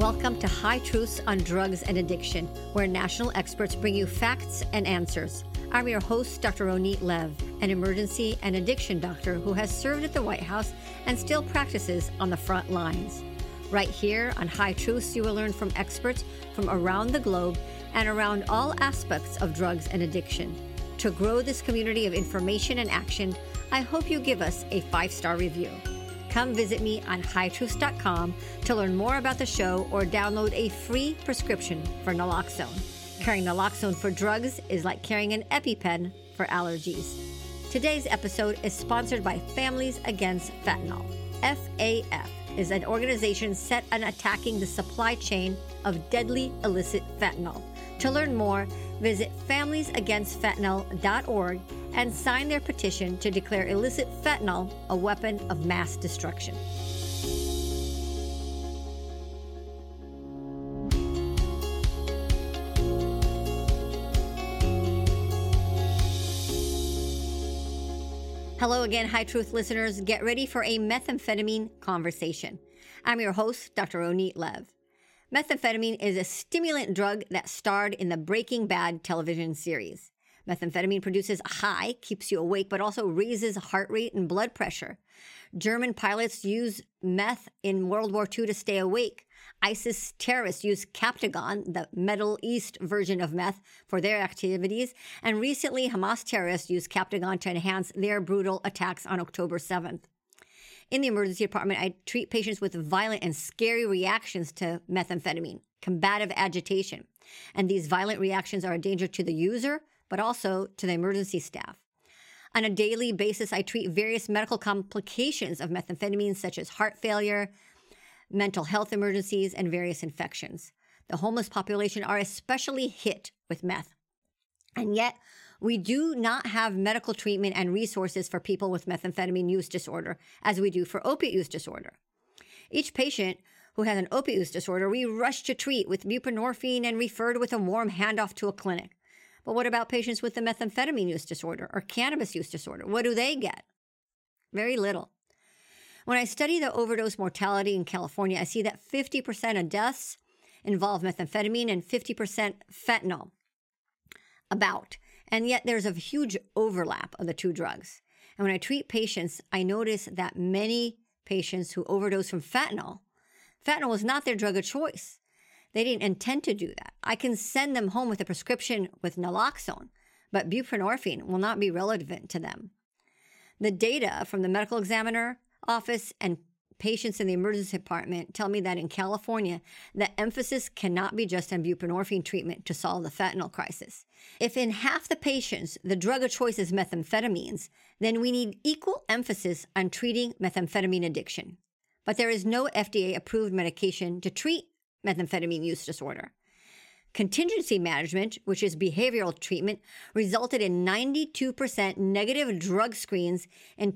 Welcome to High Truths on Drugs and Addiction, where national experts bring you facts and answers. I'm your host, Dr. Ronit Lev, an emergency and addiction doctor who has served at the White House and still practices on the front lines. Right here on High Truths, you will learn from experts from around the globe and around all aspects of drugs and addiction. To grow this community of information and action, I hope you give us a 5-star review. Come visit me on hightruths.com to learn more about the show or download a free prescription for naloxone. Carrying naloxone for drugs is like carrying an EpiPen for allergies. Today's episode is sponsored by Families Against Fentanyl. FAF is an organization set on attacking the supply chain of deadly illicit fentanyl. To learn more, visit familiesagainstfentanyl.org and sign their petition to declare illicit fentanyl a weapon of mass destruction. Hello again, High Truth listeners. Get ready for a methamphetamine conversation. I'm your host, Dr. Ronit Lev. Methamphetamine is a stimulant drug that starred in the Breaking Bad television series. Methamphetamine produces a high, keeps you awake, but also raises heart rate and blood pressure. German pilots used meth in World War II to stay awake. ISIS terrorists used Captagon, the Middle East version of meth, for their activities. And recently, Hamas terrorists used Captagon to enhance their brutal attacks on October 7th. In the emergency department, I treat patients with violent and scary reactions to methamphetamine, combative agitation. And these violent reactions are a danger to the user, but also to the emergency staff. On a daily basis, I treat various medical complications of methamphetamine, such as heart failure, mental health emergencies, and various infections. The homeless population are especially hit with meth. And yet, we do not have medical treatment and resources for people with methamphetamine use disorder, as we do for opiate use disorder. Each patient who has an opiate use disorder, we rush to treat with buprenorphine and referred with a warm handoff to a clinic. But what about patients with the methamphetamine use disorder or cannabis use disorder? What do they get? Very little. When I study the overdose mortality in California, I see that 50% of deaths involve methamphetamine and 50% fentanyl. And yet there's a huge overlap of the two drugs. And when I treat patients, I notice that many patients who overdose from fentanyl was not their drug of choice. They didn't intend to do that. I can send them home with a prescription with naloxone, but buprenorphine will not be relevant to them. The data from the medical examiner office and patients in the emergency department tell me that in California, the emphasis cannot be just on buprenorphine treatment to solve the fentanyl crisis. If in half the patients, the drug of choice is methamphetamines, then we need equal emphasis on treating methamphetamine addiction. But there is no FDA-approved medication to treat methamphetamine use disorder. Contingency management, which is behavioral treatment, resulted in 92% negative drug screens and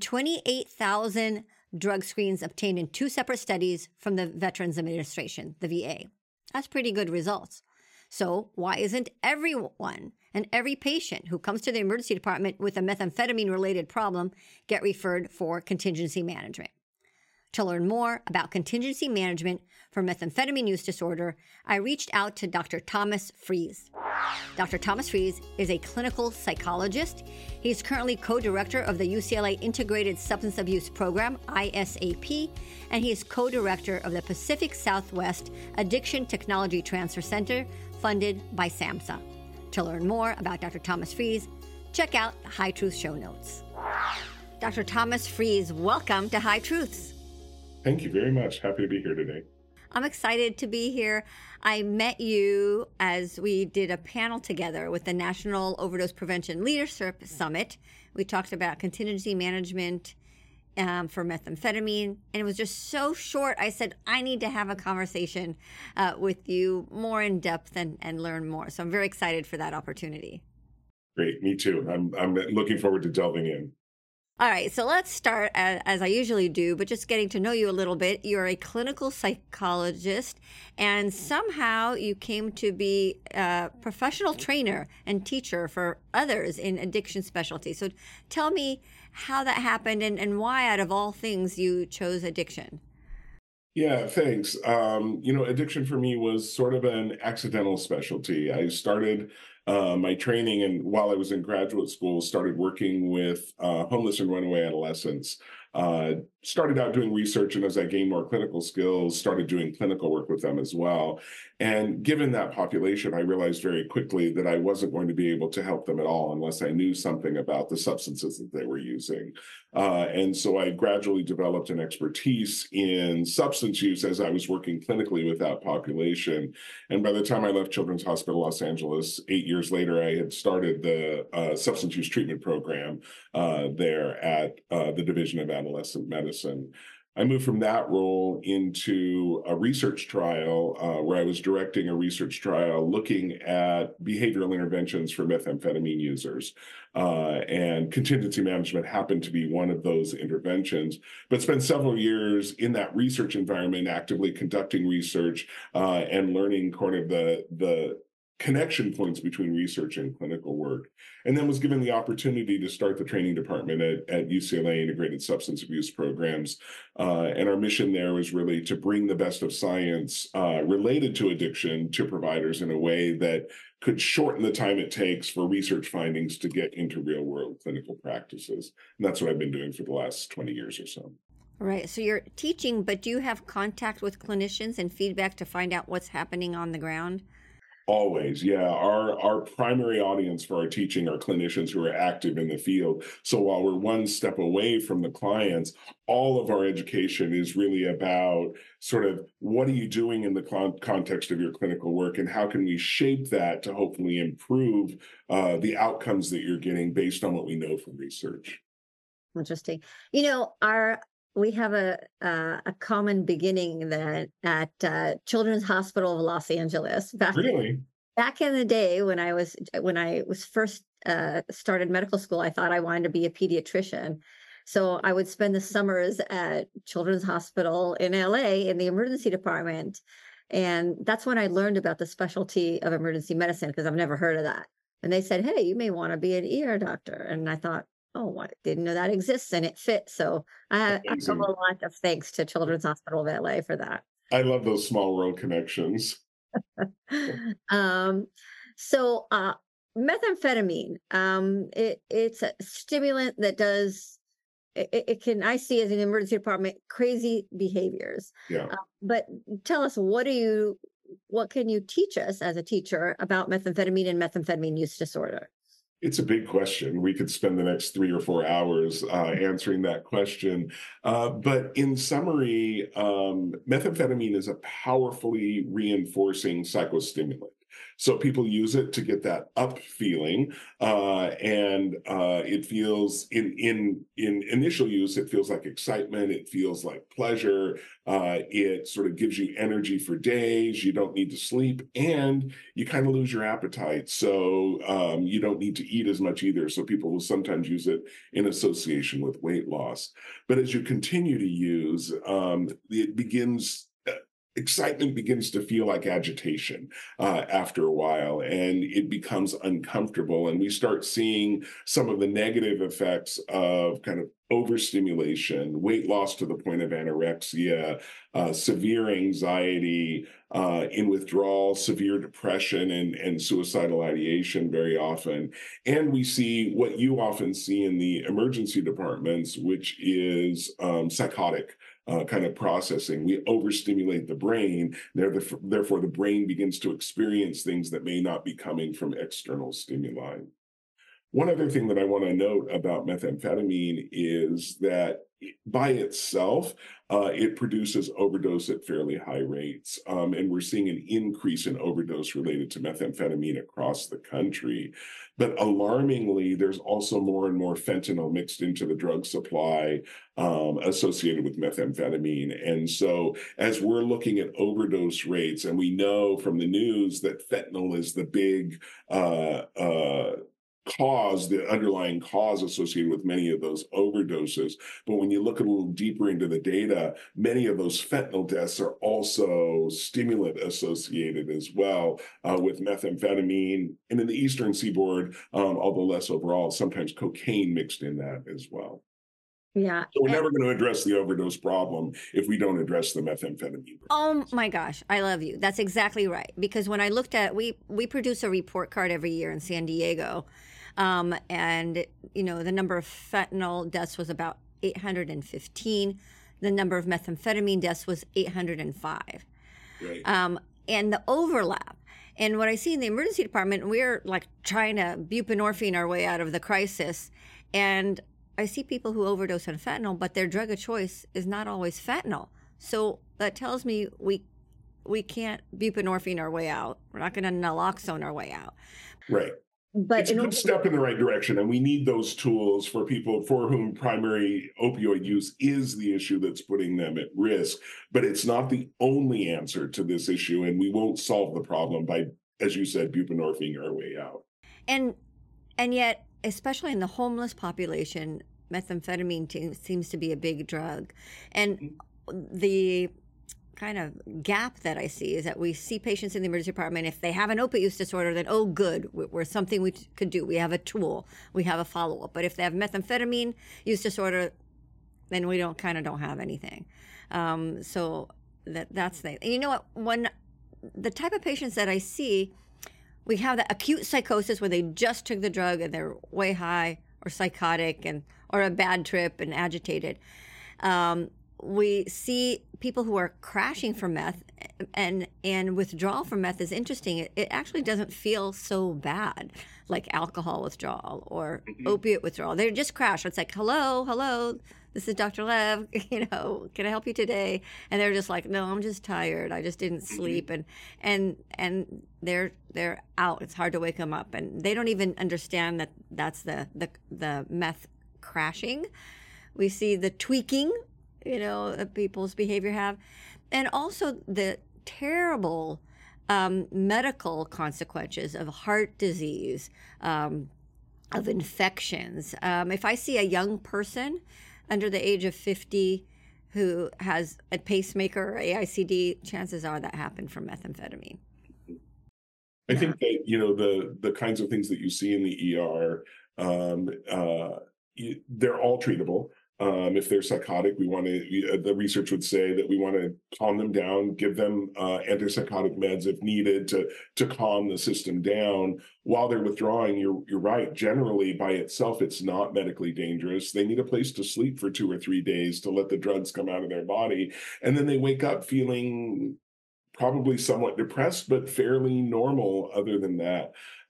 28,000 drug screens obtained in 2 separate studies from the Veterans Administration, the VA. That's pretty good results. So why isn't everyone and every patient who comes to the emergency department with a methamphetamine-related problem get referred for contingency management? To learn more about contingency management for methamphetamine use disorder, I reached out to Dr. Thomas Fries. Dr. Thomas Fries is a clinical psychologist. He's currently co-director of the UCLA Integrated Substance Abuse Program, ISAP, and he is co-director of the Pacific Southwest Addiction Technology Transfer Center, funded by SAMHSA. To learn more about Dr. Thomas Fries, check out the High Truth show notes. Dr. Thomas Fries, welcome to High Truths. Thank you very much. Happy to be here today. I'm excited to be here. I met you as we did a panel together with the National Overdose Prevention Leadership Summit. We talked about contingency management for methamphetamine, and it was just so short. I said, I need to have a conversation with you more in depth and learn more. So I'm very excited for that opportunity. Great. Me too. I'm looking forward to delving in. All right, so let's start as I usually do, but just getting to know you a little bit. You're a clinical psychologist, and somehow you came to be a professional trainer and teacher for others in addiction specialties. So tell me how that happened and why, out of all things, you chose addiction. Yeah, thanks. Addiction for me was sort of an accidental specialty. I started my training, and while I was in graduate school, started working with homeless and runaway adolescents. Started out doing research, and as I gained more clinical skills, started doing clinical work with them as well. And given that population, I realized very quickly that I wasn't going to be able to help them at all unless I knew something about the substances that they were using. And so I gradually developed an expertise in substance use as I was working clinically with that population. And by the time I left Children's Hospital Los Angeles, 8 years later, I had started the substance use treatment program there at the Division of Adolescent Medicine. I moved from that role into a research trial where I was directing a research trial looking at behavioral interventions for methamphetamine users. And contingency management happened to be one of those interventions, but spent several years in that research environment, actively conducting research and learning kind of the connection points between research and clinical work. And then was given the opportunity to start the training department at UCLA Integrated Substance Abuse Programs. And our mission there was really to bring the best of science related to addiction to providers in a way that could shorten the time it takes for research findings to get into real world clinical practices. And that's what I've been doing for the last 20 years or so. Right. So you're teaching, but do you have contact with clinicians and feedback to find out what's happening on the ground? Always, yeah. Our primary audience for our teaching are clinicians who are active in the field. So while we're one step away from the clients, all of our education is really about sort of what are you doing in the context of your clinical work, and how can we shape that to hopefully improve the outcomes that you're getting based on what we know from research. Interesting. Our we have a common beginning that at Children's Hospital of Los Angeles Really? back in the day when I was first started medical school. I thought I wanted to be a pediatrician, so I would spend the summers at Children's Hospital in LA in the emergency department, and that's when I learned about the specialty of emergency medicine because I've never heard of that. And they said, "Hey, you may want to be an ER doctor," and I thought, "Oh, I didn't know that exists," and it fits. So I owe Amazing. a lot of thanks to Children's Hospital of LA for that. I love those small world connections. Um, so methamphetamine, it's a stimulant that does it can I see as an emergency department crazy behaviors. Yeah. But tell us what can you teach us as a teacher about methamphetamine and methamphetamine use disorder? It's a big question. We could spend the next 3 or 4 hours answering that question. But in summary, methamphetamine is a powerfully reinforcing psychostimulant. So people use it to get that up feeling, and it feels in initial use, it feels like excitement, it feels like pleasure, it sort of gives you energy for days. You don't need to sleep, and you kind of lose your appetite. So you don't need to eat as much either. So people will sometimes use it in association with weight loss. But as you continue to use, excitement begins to feel like agitation after a while, and it becomes uncomfortable. And we start seeing some of the negative effects of kind of overstimulation, weight loss to the point of anorexia, severe anxiety, in withdrawal, severe depression, and suicidal ideation very often. And we see what you often see in the emergency departments, which is psychotic kind of processing. We overstimulate the brain, therefore, the brain begins to experience things that may not be coming from external stimuli. One other thing that I want to note about methamphetamine is that by itself, it produces overdose at fairly high rates. And we're seeing an increase in overdose related to methamphetamine across the country. But alarmingly, there's also more and more fentanyl mixed into the drug supply associated with methamphetamine. And so, as we're looking at overdose rates, and we know from the news that fentanyl is the big the underlying cause associated with many of those overdoses. But when you look a little deeper into the data, many of those fentanyl deaths are also stimulant associated as well with methamphetamine. And in the Eastern Seaboard, although less overall, sometimes cocaine mixed in that as well. Yeah. So we're never going to address the overdose problem if we don't address the methamphetamine. Oh my gosh, I love you. That's exactly right. Because when I looked at, we produce a report card every year in San Diego, and the number of fentanyl deaths was about 815. The number of methamphetamine deaths was 805. Right. And the overlap. And what I see in the emergency department, we're like trying to buprenorphine our way out of the crisis, and I see people who overdose on fentanyl, but their drug of choice is not always fentanyl. So that tells me we can't buprenorphine our way out. We're not going to naloxone our way out. Right. But it's a good step in the right direction, and we need those tools for people for whom primary opioid use is the issue that's putting them at risk. But it's not the only answer to this issue, and we won't solve the problem by, as you said, buprenorphine our way out. And yet, especially in the homeless population, methamphetamine seems to be a big drug. And the kind of gap that I see is that we see patients in the emergency department, if they have an opiate use disorder, then, oh, good, we're something we could do. We have a tool, we have a follow-up. But if they have methamphetamine use disorder, then we don't have anything. So that's the, and you know what, when the type of patients that I see, we have the acute psychosis where they just took the drug and they're way high or psychotic or a bad trip and agitated. We see people who are crashing for meth, and withdrawal from meth is interesting. It actually doesn't feel so bad like alcohol withdrawal or opiate withdrawal. They just crash. It's like, hello, this is Dr. Lev, can I help you today? And they're just like, no, I'm just tired. I just didn't sleep. And they're out. It's hard to wake them up. And they don't even understand that that's the meth crashing. We see the tweaking, that people's behavior have. And also the terrible medical consequences of heart disease, of infections. If I see a young person under the age of 50 who has a pacemaker or AICD, chances are that happened from methamphetamine. I think that, the kinds of things that you see in the ER, they're all treatable. If they're psychotic, the research would say that we want to calm them down, give them antipsychotic meds if needed to calm the system down while they're withdrawing. You're right. Generally, by itself, it's not medically dangerous. They need a place to sleep for 2 or 3 days to let the drugs come out of their body, and then they wake up feeling probably somewhat depressed, but fairly normal other than that.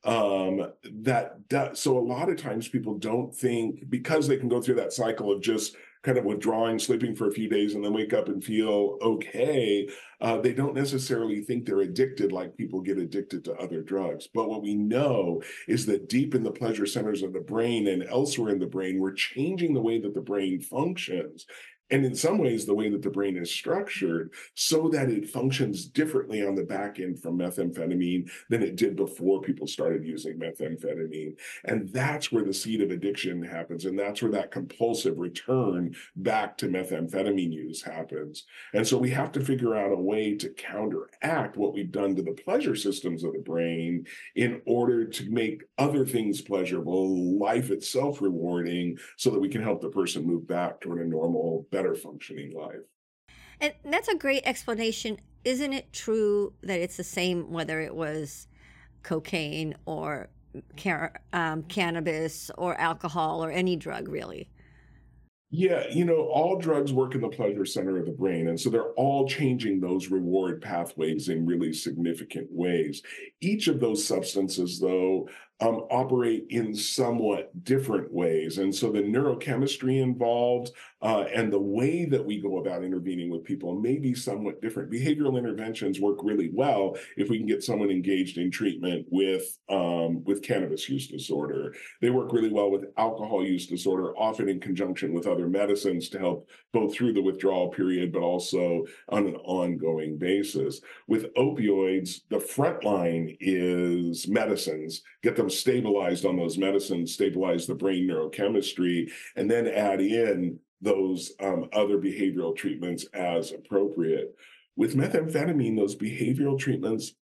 So a lot of times people don't think, because they can go through that cycle of just kind of withdrawing, sleeping for a few days, and then wake up and feel okay, they don't necessarily think they're addicted like people get addicted to other drugs. But what we know is that deep in the pleasure centers of the brain and elsewhere in the brain, we're changing the way that the brain functions. And in some ways, the way that the brain is structured so that it functions differently on the back end from methamphetamine than it did before people started using methamphetamine. And that's where the seed of addiction happens. And that's where that compulsive return back to methamphetamine use happens. And so we have to figure out a way to counteract what we've done to the pleasure systems of the brain in order to make other things pleasurable, life itself rewarding, so that we can help the person move back toward a normal, better functioning life. And that's a great explanation. Isn't it true that it's the same whether it was cocaine or cannabis or alcohol or any drug, really? Yeah, all drugs work in the pleasure center of the brain. And so they're all changing those reward pathways in really significant ways. Each of those substances, though, operate in somewhat different ways. And so the neurochemistry involved and the way that we go about intervening with people may be somewhat different. Behavioral interventions work really well if we can get someone engaged in treatment with cannabis use disorder. They work really well with alcohol use disorder, often in conjunction with other medicines to help both through the withdrawal period, but also on an ongoing basis. With opioids, the front line is medicines. Get them stabilized on those medicines, stabilize the brain neurochemistry, and then add in those other behavioral treatments as appropriate. With methamphetamine, those behavioral treatments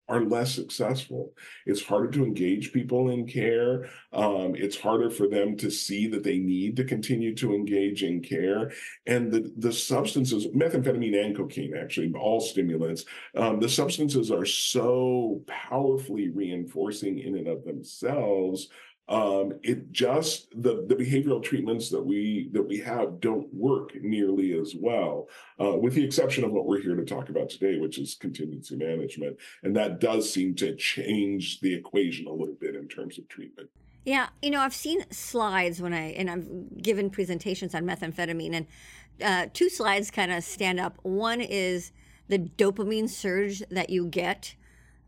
are less successful. It's harder to engage people in care. It's harder for them to see that they need to continue to engage in care. And the substances, methamphetamine and cocaine, actually, all stimulants, the substances are so powerfully reinforcing in and of themselves. It just the behavioral treatments that we have don't work nearly as well, with the exception of what we're here to talk about today, which is contingency management, and that does seem to change the equation a little bit in terms of treatment. Yeah, I've seen slides and I've given presentations on methamphetamine, and two slides kind of stand up. One is the dopamine surge that you get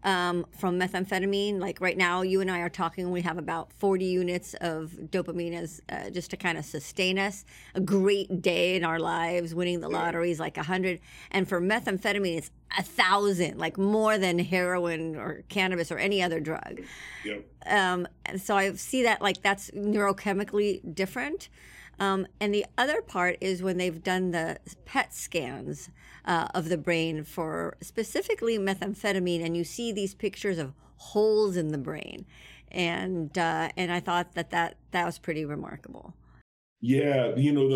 from methamphetamine. Like right now, you and I are talking, we have about 40 units of dopamine as just to kind of sustain us. A great day in our lives, winning the lottery is like 100. And for methamphetamine, it's 1,000, like more than heroin or cannabis or any other drug. Yep. And so I see that like that's neurochemically different. And the other part is when they've done the PET scans of the brain for specifically methamphetamine, and you see these pictures of holes in the brain, and I thought that was pretty remarkable. Yeah,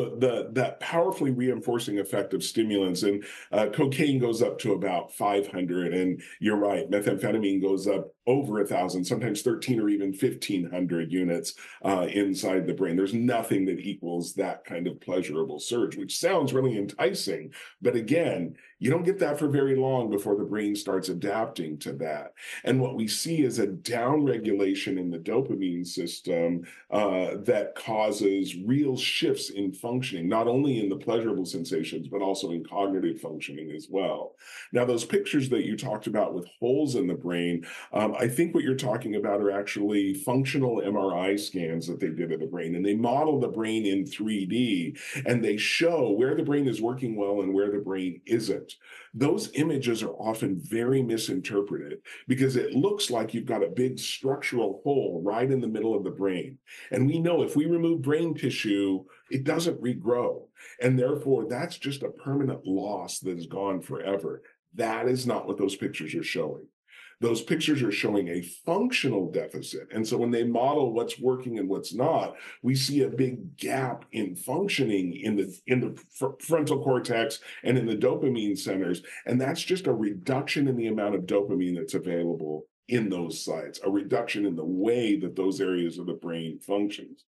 that powerfully reinforcing effect of stimulants, and cocaine goes up to about 500, and you're right, methamphetamine goes up over 1,000, sometimes 13 or even 1,500 units inside the brain. There's nothing that equals that kind of pleasurable surge, which sounds really enticing, but again, you don't get that for very long before the brain starts adapting to that. And what we see is a downregulation in the dopamine system that causes real shifts in functioning, not only in the pleasurable sensations, but also in cognitive functioning as well. Now, those pictures that you talked about with holes in the brain, I think what you're talking about are actually functional MRI scans that they did of the brain, and they model the brain in 3D, and they show where the brain is working well and where the brain isn't. Those images are often very misinterpreted because it looks like you've got a big structural hole right in the middle of the brain. And we know if we remove brain tissue, it doesn't regrow. And therefore, that's just a permanent loss that is gone forever. That is not what those pictures are showing. Those pictures are showing a functional deficit. And so when they model what's working and what's not, we see a big gap in functioning in the frontal cortex and in the dopamine centers. And that's just a reduction in the amount of dopamine that's available in those sites, a reduction in the way that those areas of the brain functions.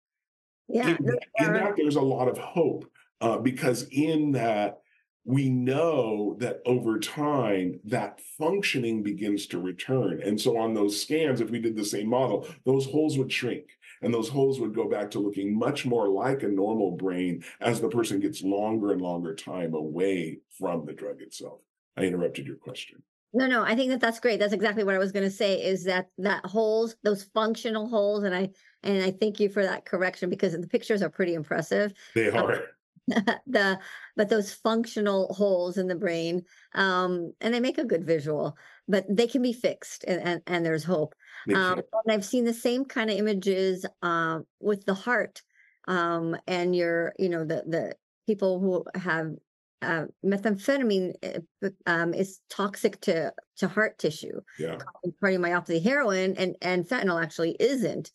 Yeah. In that, there's a lot of hope because in that, we know that over time that functioning begins to return. And so on those scans, if we did the same model, those holes would shrink and those holes would go back to looking much more like a normal brain as the person gets longer and longer time away from the drug itself. I interrupted your question. No, I think that's great. That's exactly what I was going to say, is that holes, those functional holes. And I thank you for that correction because the pictures are pretty impressive. They are. But those functional holes in the brain, and they make a good visual, but they can be fixed, and there's hope. And I've seen the same kind of images with the heart, and the people who have methamphetamine is toxic to heart tissue. Yeah. Cardiomyopathy, heroin and fentanyl actually isn't.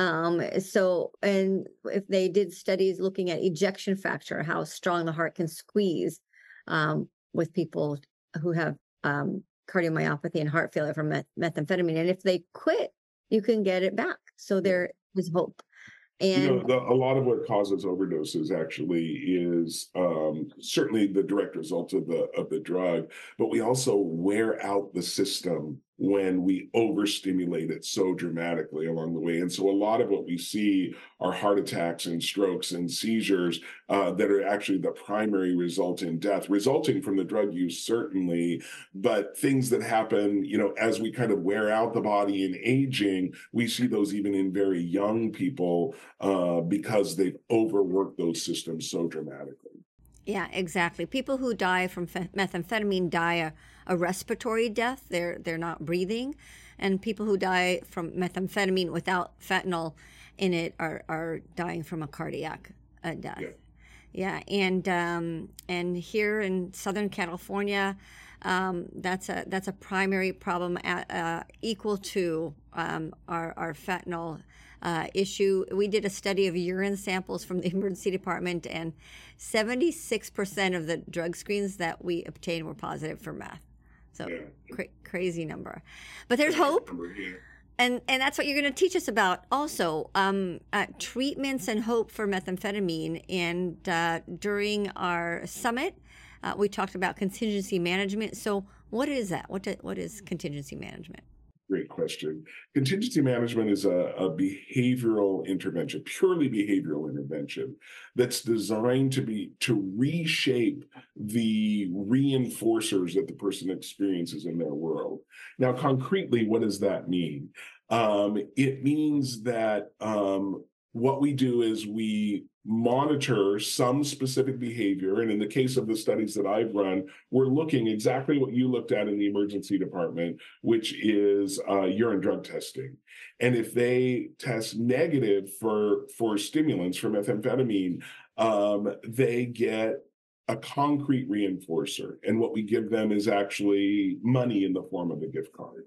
So, and if they did studies looking at ejection fraction, how strong the heart can squeeze, with people who have cardiomyopathy and heart failure from methamphetamine, and if they quit, you can get it back. So there is hope. And a lot of what causes overdoses actually is certainly the direct result of the drug, but we also wear out the system when we overstimulate it so dramatically along the way. And so a lot of what we see are heart attacks and strokes and seizures that are actually the primary result in death, resulting from the drug use, certainly, but things that happen, as we kind of wear out the body in aging, we see those even in very young people because they've overworked those systems so dramatically. Yeah, exactly. People who die from methamphetamine die a respiratory death. They're not breathing. And people who die from methamphetamine without fentanyl in it are dying from a cardiac death. Yeah, and here in Southern California, that's a primary problem equal to our fentanyl issue. We did a study of urine samples from the emergency department, and 76% of the drug screens that we obtained were positive for meth. So crazy number, but there's hope. And that's what you're going to teach us about also, treatments and hope for methamphetamine. And during our summit, we talked about contingency management. So what is that? What is contingency management? Great question. Contingency management is a behavioral intervention, purely behavioral intervention, that's designed to reshape the reinforcers that the person experiences in their world. Now, concretely, what does that mean? It means that what we do is we monitor some specific behavior. And in the case of the studies that I've run, we're looking exactly what you looked at in the emergency department, which is urine drug testing. And if they test negative for stimulants, for methamphetamine, they get a concrete reinforcer. And what we give them is actually money in the form of a gift card.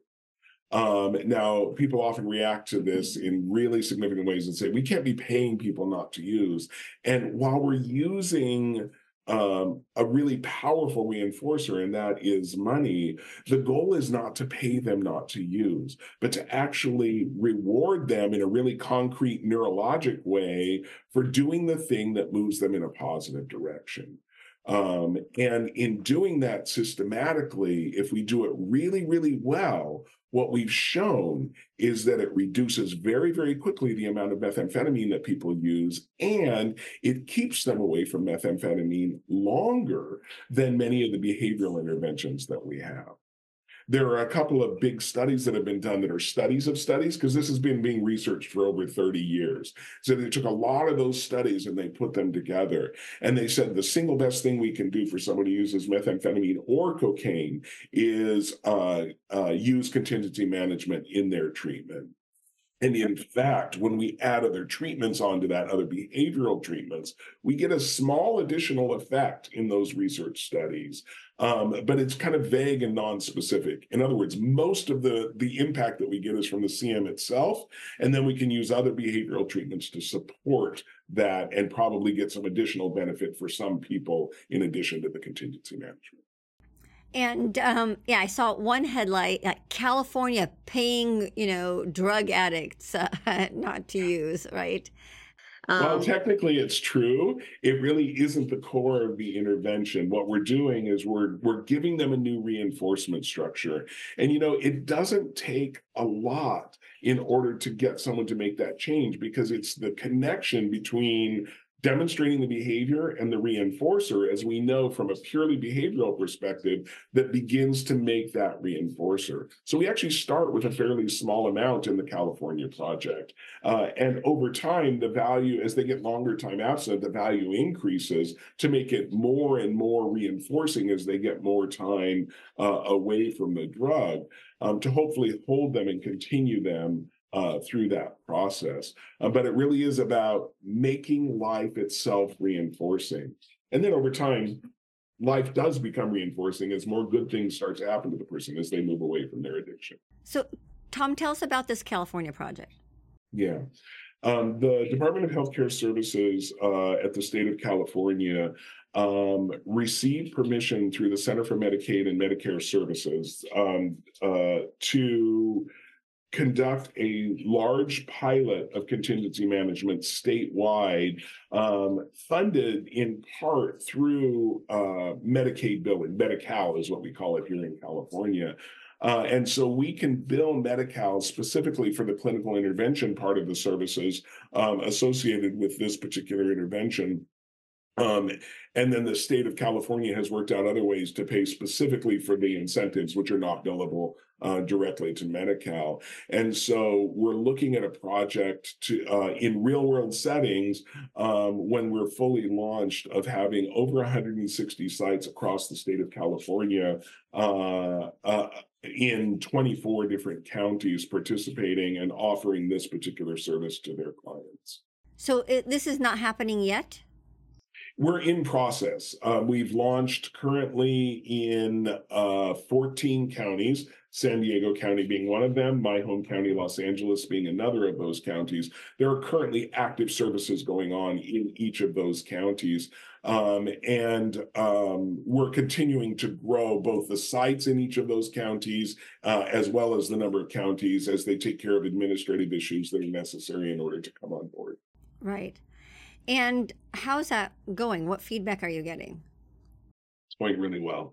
Now, people often react to this in really significant ways and say, we can't be paying people not to use. And while we're using a really powerful reinforcer, and that is money, the goal is not to pay them not to use, but to actually reward them in a really concrete neurologic way for doing the thing that moves them in a positive direction. And in doing that systematically, if we do it really, really well, what we've shown is that it reduces very, very quickly the amount of methamphetamine that people use, and it keeps them away from methamphetamine longer than many of the behavioral interventions that we have. There are a couple of big studies that have been done that are studies of studies, because this has been being researched for over 30 years. So they took a lot of those studies and they put them together. And they said the single best thing we can do for someone who uses methamphetamine or cocaine is use contingency management in their treatment. And in fact, when we add other treatments onto that, other behavioral treatments, we get a small additional effect in those research studies. But it's kind of vague and non-specific. In other words, most of the impact that we get is from the CM itself, and then we can use other behavioral treatments to support that and probably get some additional benefit for some people in addition to the contingency management. And I saw one headlight: California paying, drug addicts not to use, right? Well, technically it's true. It really isn't the core of the intervention. What we're doing is we're giving them a new reinforcement structure. And, it doesn't take a lot in order to get someone to make that change, because it's the connection between demonstrating the behavior and the reinforcer, as we know from a purely behavioral perspective, that begins to make that reinforcer. So we actually start with a fairly small amount in the California project. And over time, the value, as they get longer time absent, the value increases to make it more and more reinforcing as they get more time away from the drug, to hopefully hold them and continue them through that process. But it really is about making life itself reinforcing. And then over time, life does become reinforcing as more good things start to happen to the person as they move away from their addiction. So, Tom, tell us about this California project. Yeah. The Department of Healthcare Services at the state of California received permission through the Center for Medicaid and Medicare Services to conduct a large pilot of contingency management statewide, funded in part through Medicaid billing. Medi-Cal is what we call it here in California. And so we can bill Medi-Cal specifically for the clinical intervention part of the services associated with this particular intervention. And then the state of California has worked out other ways to pay specifically for the incentives, which are not billable directly to Medi-Cal. And so we're looking at a project to in real world settings, when we're fully launched, of having over 160 sites across the state of California in 24 different counties participating and offering this particular service to their clients. So this is not happening yet? We're in process. We've launched currently in 14 counties, San Diego County being one of them, my home county, Los Angeles, being another of those counties. There are currently active services going on in each of those counties. We're continuing to grow both the sites in each of those counties as well as the number of counties as they take care of administrative issues that are necessary in order to come on board. Right. And how's that going? What feedback are you getting? It's going really well.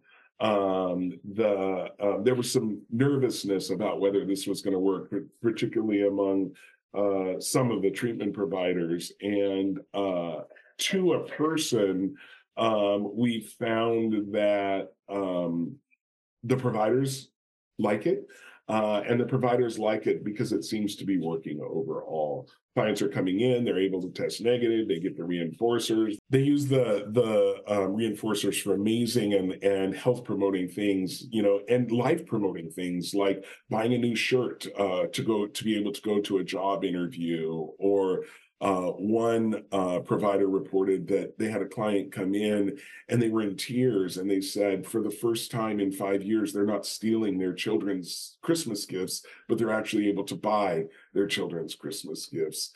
There was some nervousness about whether this was going to work, particularly among some of the treatment providers. And to a person, we found that the providers like it. And the providers like it because it seems to be working overall. Clients are coming in, they're able to test negative, they get the reinforcers. They use the reinforcers for amazing and health promoting things, and life promoting things like buying a new shirt to be able to go to a job interview. Or one provider reported that they had a client come in and they were in tears, and they said for the first time in 5 years, they're not stealing their children's Christmas gifts, but they're actually able to buy their children's Christmas gifts.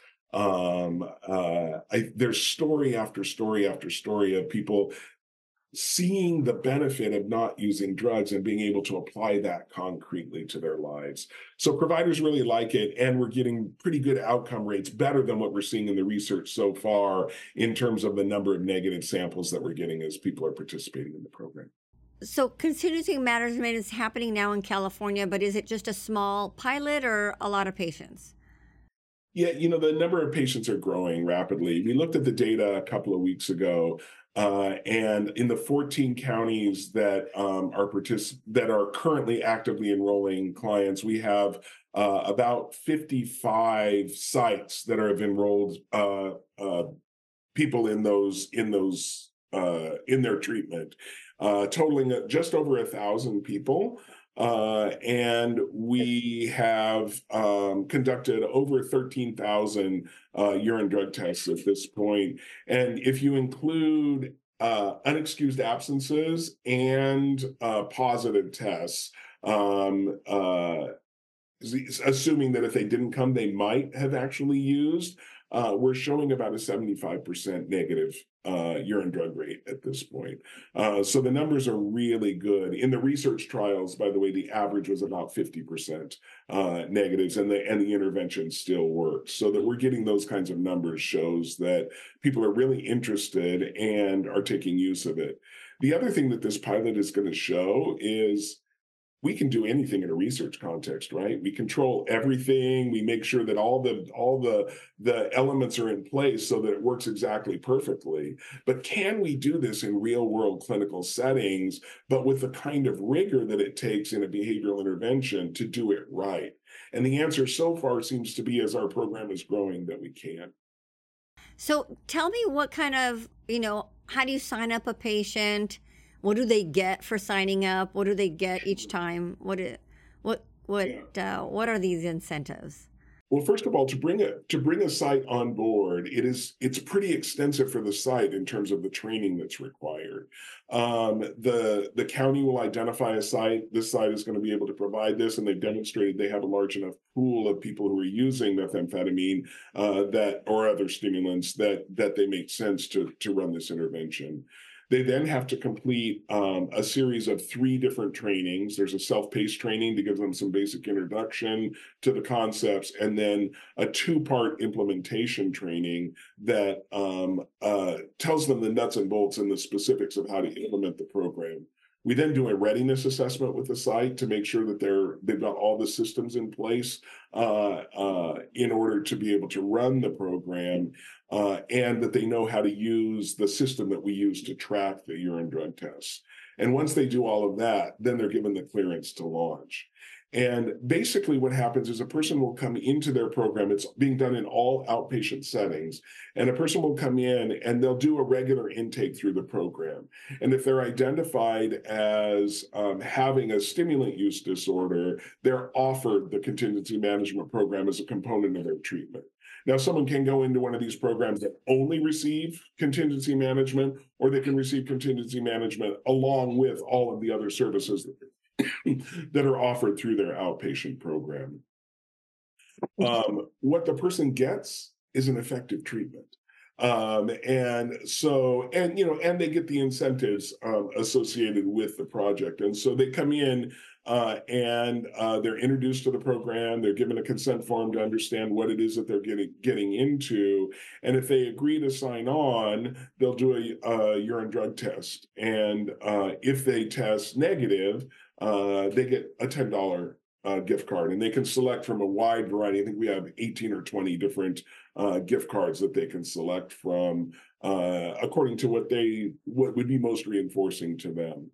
There's story after story after story of people seeing the benefit of not using drugs and being able to apply that concretely to their lives. So providers really like it, and we're getting pretty good outcome rates, better than what we're seeing in the research so far in terms of the number of negative samples that we're getting as people are participating in the program. So Continuity Matters is happening now in California, but is it just a small pilot or a lot of patients? Yeah, the number of patients are growing rapidly. We looked at the data a couple of weeks ago, and in the 14 counties that are currently actively enrolling clients, we have about 55 sites that have enrolled people in their treatment, totaling just over 1,000 people. And we have conducted over 13,000 urine drug tests at this point. And if you include unexcused absences and positive tests, assuming that if they didn't come, they might have actually used, we're showing about a 75% negative urine drug rate at this point. So the numbers are really good. In the research trials, by the way, the average was about 50% negatives, and the intervention still works. So that we're getting those kinds of numbers shows that people are really interested and are taking use of it. The other thing that this pilot is going to show is we can do anything in a research context, right? We control everything. We make sure that all the elements are in place so that it works exactly perfectly. But can we do this in real world clinical settings, but with the kind of rigor that it takes in a behavioral intervention to do it right? And the answer so far seems to be, as our program is growing, that we can. So tell me what kind of, how do you sign up a patient? What do they get for signing up? What do they get each time? What are these incentives? Well, first of all, to bring a site on board, it's pretty extensive for the site in terms of the training that's required. The county will identify a site. This site is going to be able to provide this, and they've demonstrated they have a large enough pool of people who are using methamphetamine or other stimulants that they make sense to run this intervention. They then have to complete a series of 3 different trainings. There's a self-paced training to give them some basic introduction to the concepts, and then a 2-part implementation training that tells them the nuts and bolts and the specifics of how to implement the program. We then do a readiness assessment with the site to make sure that they've got all the systems in place in order to be able to run the program, and that they know how to use the system that we use to track the urine drug tests. And once they do all of that, then they're given the clearance to launch. And basically what happens is a person will come into their program. It's being done in all outpatient settings. And a person will come in and they'll do a regular intake through the program. And if they're identified as having a stimulant use disorder, they're offered the contingency management program as a component of their treatment. Now, someone can go into one of these programs that only receive contingency management, or they can receive contingency management along with all of the other services that are offered through their outpatient program. What the person gets is an effective treatment. And they get the incentives associated with the project. And so they come in and they're introduced to the program. They're given a consent form to understand what it is that they're getting into. And if they agree to sign on, they'll do a urine drug test. And if they test negative, they get a $10 gift card, and they can select from a wide variety. I think we have 18 or 20 different gift cards that they can select from according to what would be most reinforcing to them.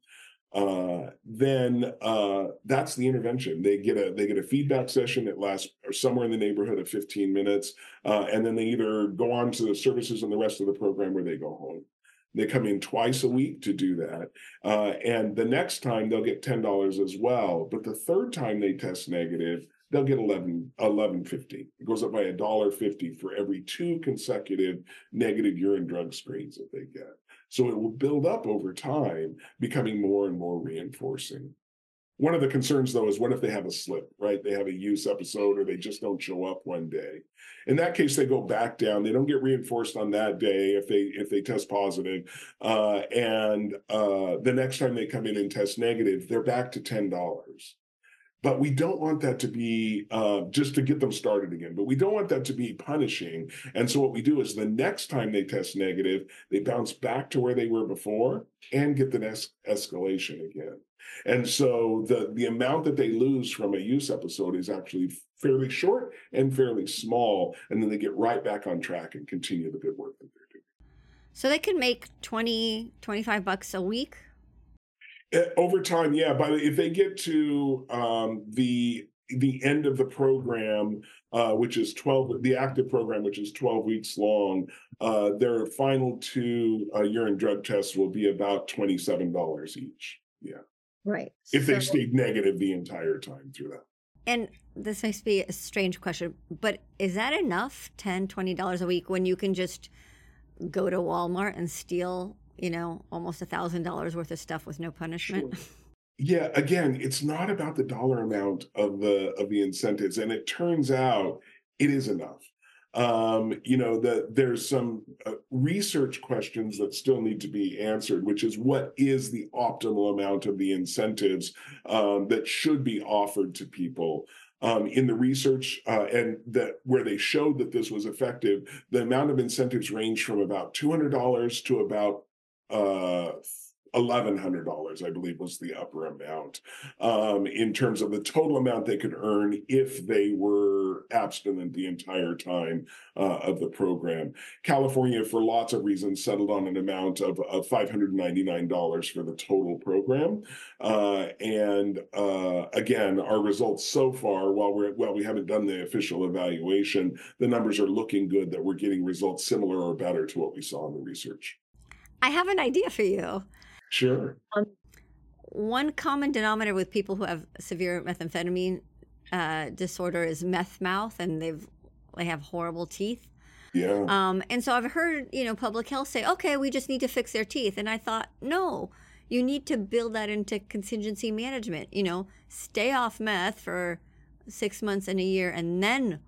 Then that's the intervention. They get a feedback session that lasts somewhere in the neighborhood of 15 minutes, and then they either go on to the services and the rest of the program, or they go home. They come in twice a week to do that. And the next time they'll get $10 as well. But the third time they test negative, they'll get $11.50. It goes up by $1.50 for every 2 consecutive negative urine drug screens that they get. So it will build up over time, becoming more and more reinforcing. One of the concerns, though, is what if they have a slip, right? They have a use episode, or they just don't show up one day. In that case, they go back down. They don't get reinforced on that day if they test positive. And the next time they come in and test negative, they're back to $10. But we don't want that to be just to get them started again. But we don't want that to be punishing. And so what we do is the next time they test negative, they bounce back to where they were before and get the next escalation again. And so the amount that they lose from a use episode is actually fairly short and fairly small. And then they get right back on track and continue the good work that they're doing. So they can make $25 a week? Over time, yeah. But if they get to the end of the program, which is 12, the active program, which is 12 weeks long, their final 2 urine drug tests will be about $27 each. Yeah. Right. If they stayed negative the entire time through that. And this might be a strange question, but is that enough, $10, $20 a week, when you can just go to Walmart and steal, almost $1,000 worth of stuff with no punishment? Sure. Yeah, again, it's not about the dollar amount of the incentives, and it turns out it is enough. There's some research questions that still need to be answered, which is what is the optimal amount of the incentives that should be offered to people. In the research and that where they showed that this was effective, the amount of incentives ranged from about $200 to about $1,100, I believe, was the upper amount in terms of the total amount they could earn if they were abstinent the entire time of the program. California, for lots of reasons, settled on an amount of $599 for the total program. Again, our results so far, while we haven't done the official evaluation, the numbers are looking good that we're getting results similar or better to what we saw in the research. I have an idea for you. Sure. One common denominator with people who have severe methamphetamine disorder is meth mouth, and they have horrible teeth. Yeah. And so I've heard, public health say, okay, we just need to fix their teeth. And I thought, no, you need to build that into contingency management. Stay off meth for 6 months and a year, and then,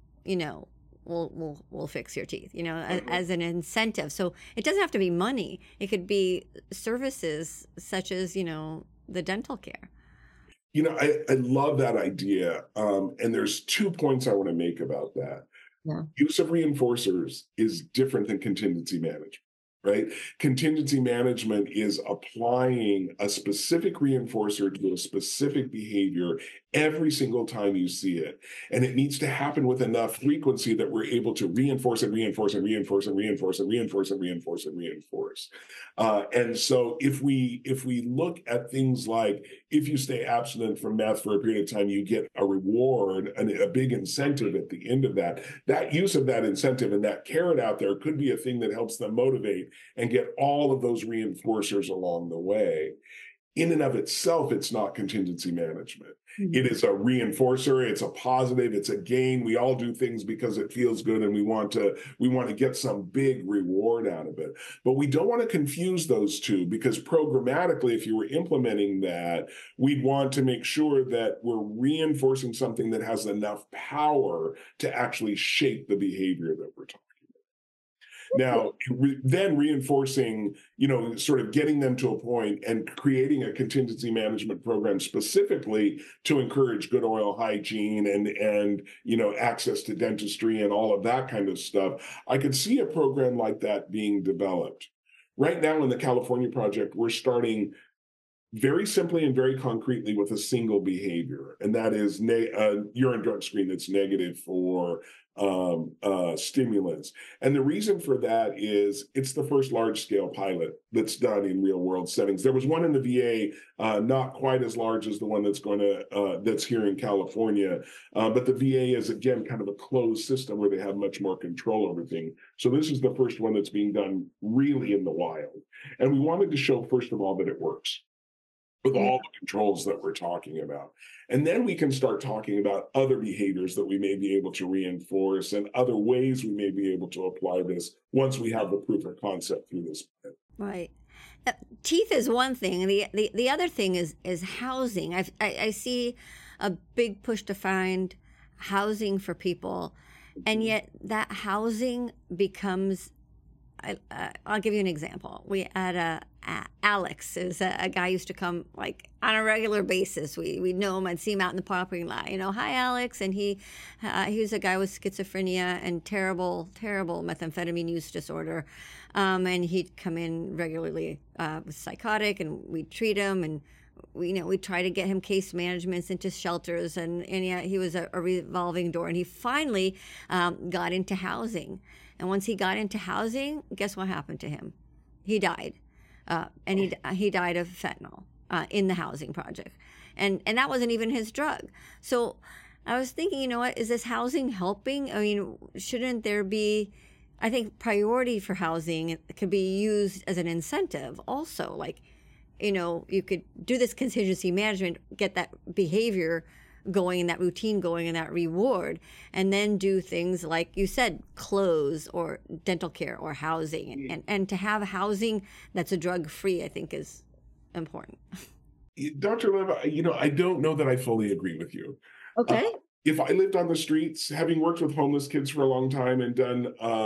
we'll fix your teeth, as an incentive. So it doesn't have to be money. It could be services such as, the dental care. I love that idea. And there's 2 points I want to make about that. Yeah. Use of reinforcers is different than contingency management, right? Contingency management is applying a specific reinforcer to a specific behavior every single time you see it. And it needs to happen with enough frequency that we're able to reinforce and reinforce and reinforce and reinforce and reinforce and reinforce and reinforce. And so if we look at things like, if you stay abstinent from meth for a period of time, you get a reward and a big incentive at the end of that. That use of that incentive and that carrot out there could be a thing that helps them motivate and get all of those reinforcers along the way. In and of itself, it's not contingency management. It Mhm. is a reinforcer, it's a positive, it's a gain. We all do things because it feels good and we want to get some big reward out of it. But we don't want to confuse those two, because programmatically, if you were implementing that, we'd want to make sure that we're reinforcing something that has enough power to actually shape the behavior that we're talking. Now, then reinforcing, sort of getting them to a point and creating a contingency management program specifically to encourage good oral hygiene and access to dentistry and all of that kind of stuff. I could see a program like that being developed. Right now in the California project, we're starting very simply and very concretely with a single behavior, and that is urine drug screen that's negative for stimulants. And the reason for that is it's the first large scale pilot that's done in real world settings. There was one in the VA, not quite as large as the one that's here in California, but the VA is again kind of a closed system where they have much more control over things. So this is the first one that's being done really in the wild, and we wanted to show first of all that it works with Yeah. all the controls that we're talking about. And then we can start talking about other behaviors that we may be able to reinforce and other ways we may be able to apply this once we have the proof of concept through this. Right. Uh, Teeth is one thing. The other thing is housing. I see a big push to find housing for people, and yet that housing becomes. I'll give you an example. We had Alex is a guy who used to come like on a regular basis. We know him. I'd see him out in the parking lot. Hi Alex, and he was a guy with schizophrenia and terrible methamphetamine use disorder, and he'd come in regularly with psychotic, and we'd treat him and. We try to get him case managements into shelters, and yeah, he was a revolving door, and he finally got into housing. And once he got into housing, guess what happened to him? He died, and he died of fentanyl in the housing project, and that wasn't even his drug. So I was thinking, what is this housing helping? I mean, shouldn't there be? I think priority for housing could be used as an incentive also, like you could do this contingency management, get that behavior going and that routine going and that reward, and then do things like you said, clothes or dental care or housing. And to have housing that's a drug free, I think is important. Dr. Lev, I don't know that I fully agree with you. Uh, Okay. if I lived on the streets, having worked with homeless kids for a long time and done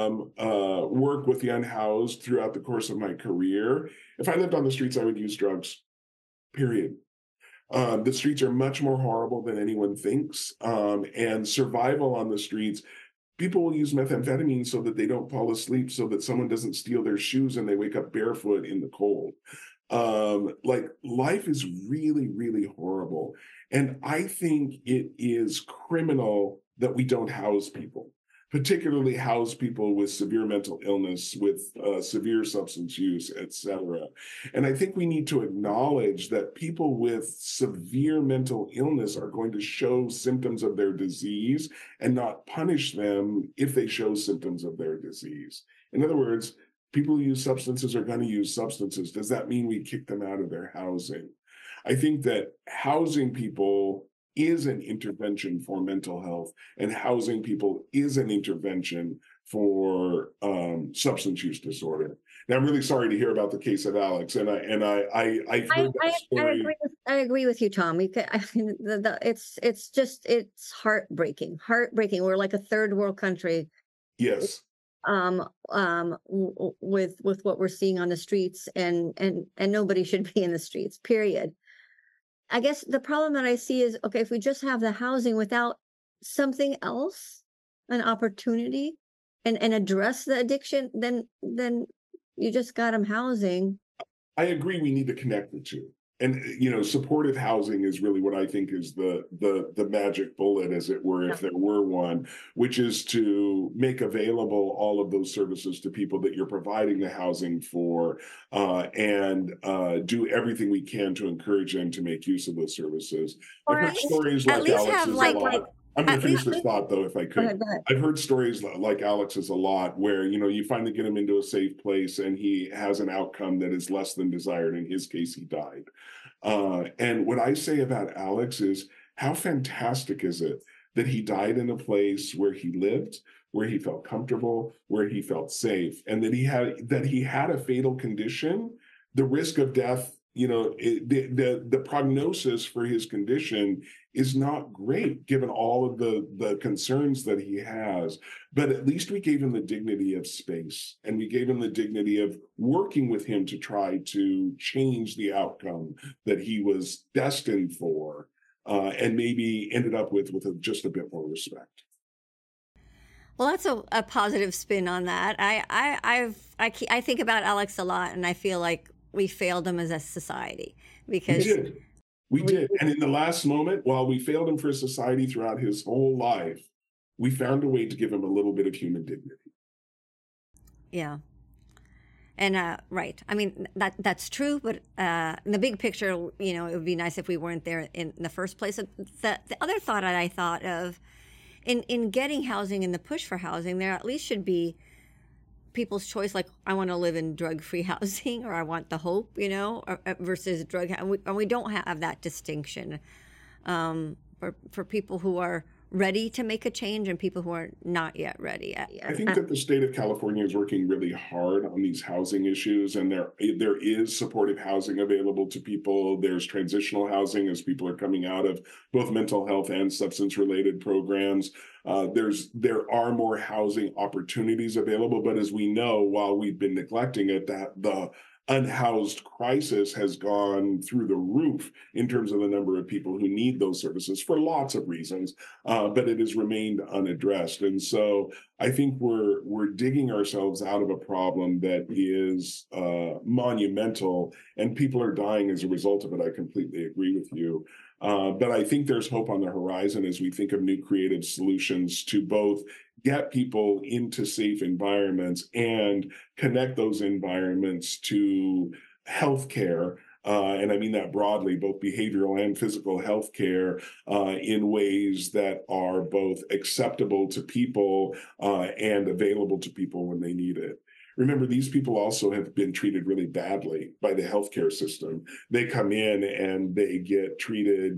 work with the unhoused throughout the course of my career, if I lived on the streets, I would use drugs, period. The streets are much more horrible than anyone thinks. And survival on the streets, people will use methamphetamine so that they don't fall asleep, so that someone doesn't steal their shoes and they wake up barefoot in the cold. Like life is really, really horrible. And I think it is criminal that we don't house people, particularly house people with severe mental illness, with severe substance use, etc. And I think we need to acknowledge that people with severe mental illness are going to show symptoms of their disease and not punish them if they show symptoms of their disease. In other words, people who use substances are going to use substances. Does that mean we kick them out of their housing? I think that housing people is an intervention for mental health, and housing people is an intervention for substance use disorder. Now, I'm really sorry to hear about the case of Alex, and I've I, heard that I, I story. agree. I agree with you, Tom. I mean, it's heartbreaking. Heartbreaking. We're like a third world country, Yes, with what we're seeing on the streets, and nobody should be in the streets, period. I guess the problem that I see is, okay, if we just have the housing without something else, an opportunity, and address the addiction, then you just got them housing. I agree. We need to connect the two. And supportive housing is really what I think is the magic bullet, as it were, Yeah. if there were one, which is to make available all of those services to people that you're providing the housing for, and do everything we can to encourage them to make use of those services. I've Or heard stories at like least have Alex's a like lot. I'm going at to finish least this thought though, if I go could. ahead, go ahead. I've heard stories like Alex's a lot, where you finally get him into a safe place and he has an outcome that is less than desired. In his case, he died. And what I say about Alex is, How fantastic is it that he died in a place where he lived, where he felt comfortable, where he felt safe, and that he had a fatal condition. The risk of death, the prognosis for his condition is not great given all of the concerns that he has. But at least we gave him the dignity of space, and we gave him the dignity of working with him to try to change the outcome that he was destined for, and maybe ended up with just a bit more respect. Well, that's a positive spin on that. I think about Alex a lot, and I feel like we failed him as a society We because did. We did. And in the last moment, while we failed him for society throughout his whole life, we found a way to give him a little bit of human dignity. yeah. And right, I mean that's true, but in the big picture, it would be nice if we weren't there in the first place. The other thought I thought of in getting housing and the push for housing, there at least should be people's choice. Like, I want to live in drug-free housing, or I want the hope, versus drug. And we don't have that distinction for people who are ready to make a change and people who are not yet ready. I think that the state of California is working really hard on these housing issues, and there is supportive housing available to people. There's transitional housing as people are coming out of both mental health and substance related programs. There are more housing opportunities available, but as we know, while we've been neglecting it, that the unhoused crisis has gone through the roof in terms of the number of people who need those services for lots of reasons, but it has remained unaddressed. And so I think we're digging ourselves out of a problem that is monumental, and people are dying as a result of it. I completely agree with you. But I think there's hope on the horizon as we think of new creative solutions to both get people into safe environments and connect those environments to healthcare. And I mean that broadly, both behavioral and physical healthcare, in ways that are both acceptable to people and available to people when they need it. Remember, these people also have been treated really badly by the healthcare system. They come in and they get treated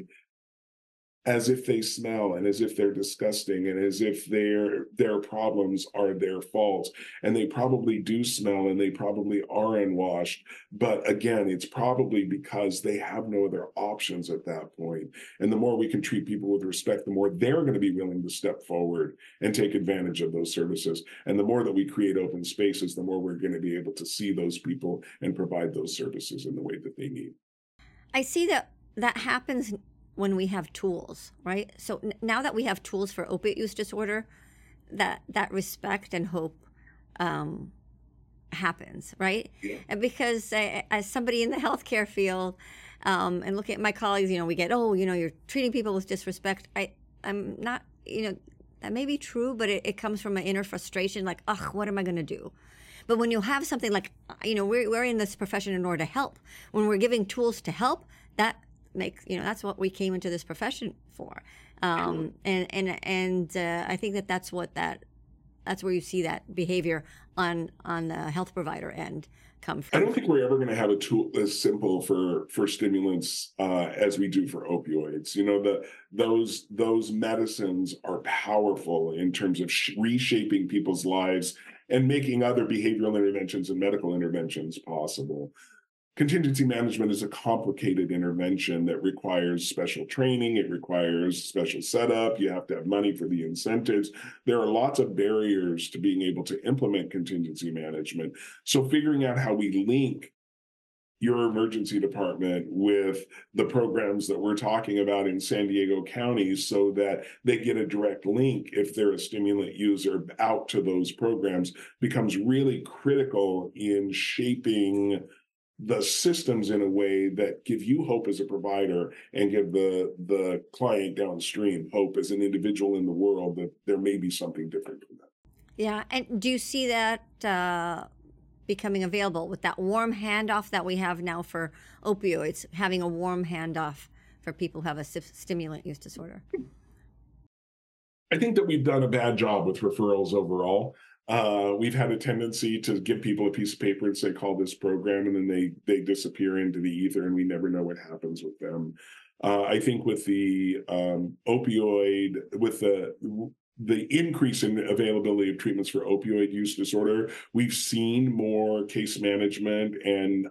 as if they smell and as if they're disgusting and as if their problems are their fault. And they probably do smell and they probably are unwashed. But again, it's probably because they have no other options at that point. And the more we can treat people with respect, the more they're going to be willing to step forward and take advantage of those services. And the more that we create open spaces, the more we're going to be able to see those people and provide those services in the way that they need. I see that happens when we have tools, right? So now that we have tools for opiate use disorder, that respect and hope happens, right? Yeah. And because as somebody in the healthcare field, and looking at my colleagues, we get, you're treating people with disrespect. I'm not, that may be true, but it comes from an inner frustration, like, what am I going to do? But when you have something like, we're in this profession in order to help. When we're giving tools to help, that makes, that's what we came into this profession for. And I think that's where you see that behavior on the health provider end come from. I don't think we're ever going to have a tool as simple for stimulants as we do for opioids. Those medicines are powerful in terms of reshaping people's lives and making other behavioral interventions and medical interventions possible. Contingency management is a complicated intervention that requires special training. It requires special setup. You have to have money for the incentives. There are lots of barriers to being able to implement contingency management. So figuring out how we link your emergency department with the programs that we're talking about in San Diego County so that they get a direct link if they're a stimulant user out to those programs becomes really critical in shaping the systems in a way that give you hope as a provider and give the client downstream hope as an individual in the world that there may be something different from that. Yeah. And do you see that becoming available with that warm handoff that we have now for opioids, having a warm handoff for people who have a stimulant use disorder? I think that we've done a bad job with referrals overall. We've had a tendency to give people a piece of paper and say, call this program, and then they disappear into the ether and we never know what happens with them. I think with the opioid, with the increase in availability of treatments for opioid use disorder, we've seen more case management and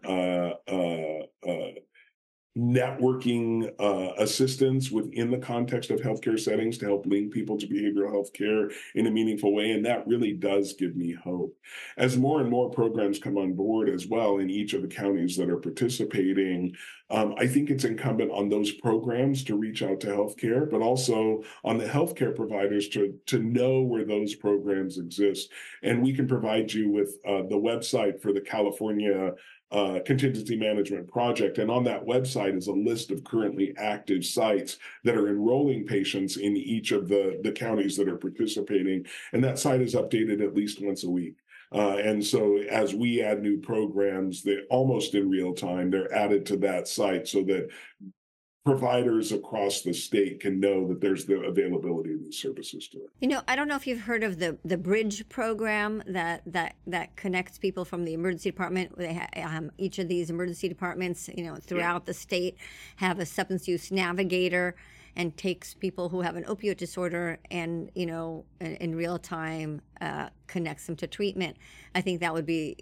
networking assistance within the context of healthcare settings to help link people to behavioral health care in a meaningful way. And that really does give me hope. As more and more programs come on board as well in each of the counties that are participating, I think it's incumbent on those programs to reach out to healthcare, but also on the healthcare providers to know where those programs exist. And we can provide you with the website for the California contingency management project. And on that website is a list of currently active sites that are enrolling patients in each of the counties that are participating. And that site is updated at least once a week. And so as we add new programs, they almost in real time, they're added to that site so that providers across the state can know that there's the availability of these services to them. I don't know if you've heard of the Bridge program that connects people from the emergency department. They each of these emergency departments, throughout the state, have a substance use navigator and takes people who have an opioid disorder and in real time connects them to treatment. I think that would be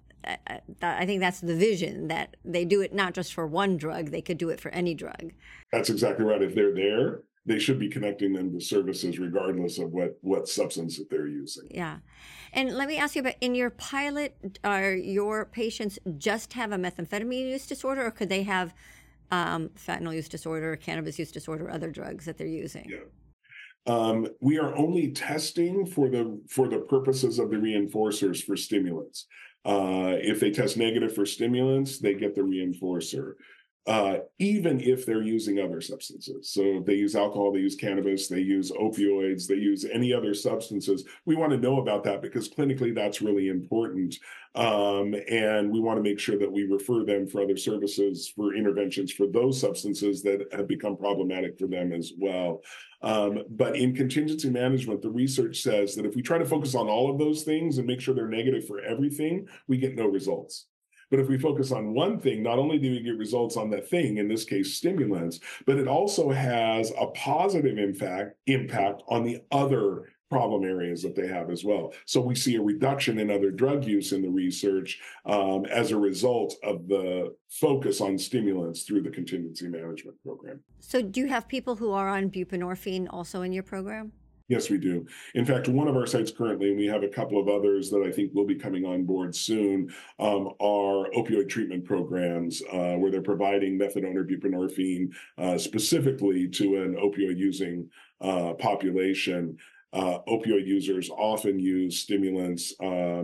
I think that's the vision, that they do it not just for one drug, they could do it for any drug. That's exactly right. If they're there, they should be connecting them to services regardless of what substance that they're using. Yeah. And let me ask you about, in your pilot, are your patients just have a methamphetamine use disorder, or could they have fentanyl use disorder, cannabis use disorder, other drugs that they're using? Yeah. We are only testing for the purposes of the reinforcers for stimulants. If they test negative for stimulants, they get the reinforcer, even if they're using other substances. So they use alcohol, they use cannabis, they use opioids, they use any other substances. We want to know about that because clinically that's really important. And we want to make sure that we refer them for other services, for interventions for those substances that have become problematic for them as well. But in contingency management, the research says that if we try to focus on all of those things and make sure they're negative for everything, we get no results. But if we focus on one thing, not only do we get results on that thing, in this case, stimulants, but it also has a positive impact on the other problem areas that they have as well. So we see a reduction in other drug use in the research as a result of the focus on stimulants through the contingency management program. So do you have people who are on buprenorphine also in your program? Yes, we do. In fact, one of our sites currently, and we have a couple of others that I think will be coming on board soon, are opioid treatment programs where they're providing methadone or buprenorphine specifically to an opioid using population. Opioid users often use stimulants